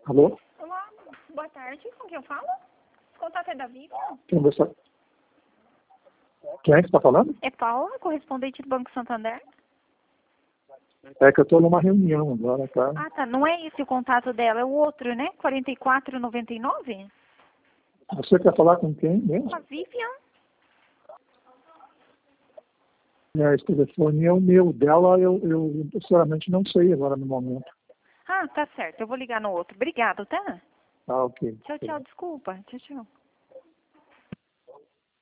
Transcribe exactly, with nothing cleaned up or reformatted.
Alô? Olá, boa tarde. Com quem eu falo? O contato é da Vivian? Quem você... Quem é que está falando? É Paula, correspondente do Banco Santander? É que eu estou numa reunião agora, tá? Ah, tá. Não é esse o contato dela, é o outro, né? quarenta e quatro, noventa e nove? Você quer falar com quem mesmo? Com a Vivian? É, esse telefone é o meu. Dela eu, eu sinceramente não sei agora no momento. Ah, tá certo. Eu vou ligar no outro. Obrigado, tá? Ah, ok. Tchau, tchau. Desculpa. Tchau, tchau.